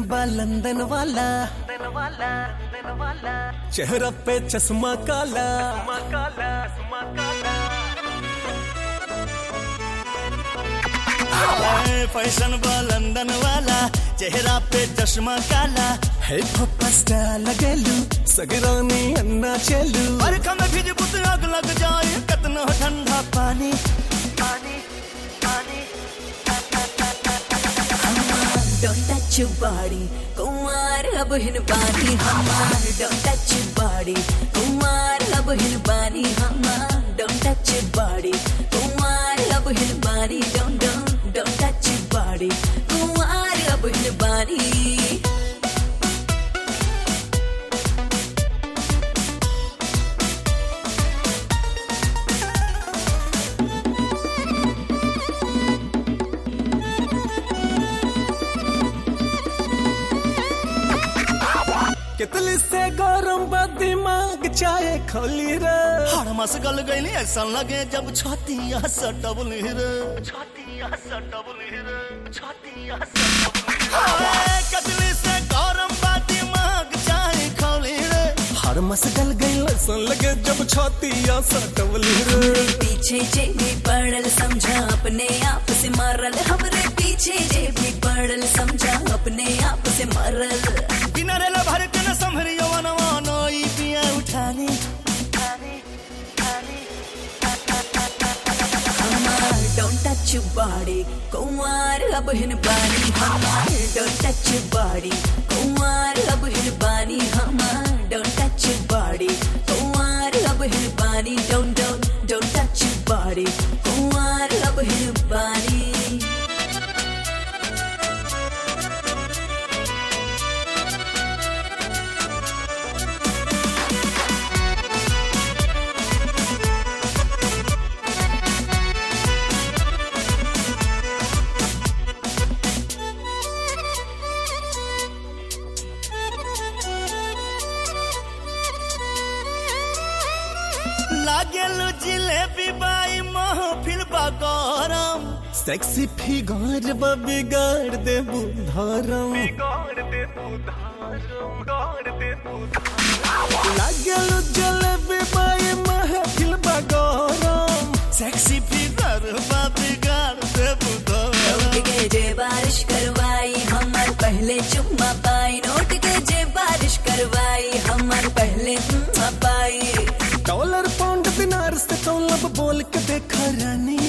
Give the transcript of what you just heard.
बा लंदन वाला, चेहरा पे चश्मा काला, फैशन बा लंदन वाला, चेहरा पे चश्मा काला, है पप्पा स्टाइल लगेलू, सगरानी अन्ना चलू, और कम भिज बुत आग लग जाए, कतना ठंडा पानी पानी पानी। Don't touch your body, Kumar अब हिन बानी हमार। Don't touch your body, Kumar अब हिन बानी हमार। Don't touch your body, Kumar अब हिन बानी। Don't touch your body, Kumar अब हिन बानी। कितली से गरम बा दिमाग चाहे खोली रे, हर मस गल गई ऐसा लगे जब छातिया सटबली रे, छातिया सटबली रे, छातिया सटबली रे। कितली से गरम बा दिमाग चाहे खोली रे, हर मस गल गई ऐसा लगे जब छातिया सटबली रे। पीछे जे भी पड़ल समझा अपने आप से मारल, हमरे पीछे जे भी पड़ल समझा अपने आप से मारल। बिना रेला भर के न संभरी यवनवा नई पिया उठानी उठानी उठानी। हमार don't touch your body, Kumar अब हिन बानी हमार। Don't touch your body, Kumar अब हिन बानी हमार। Don't touch your body, Kumar अब हिन बानी। Don't touch your body, Kumar अब हिन बानी। लागेलु जिलेबी बाई महफिल बा गरम, सेक्सी फिगर बा बिगाड़ दे बुधारम, लागेलू जलेबी बाई महफिल बा गरम, सेक्सी फिगर बा बिगाड़ दे बुधारम। नोट के जे बारिश करवाई हमार पहले चुम्मा पाई। नोट के जे बारिश करवाई हमार पहले चुम्मा पाई। डॉलर पाउंड दिनार से तौलब बोल के देखा रानी,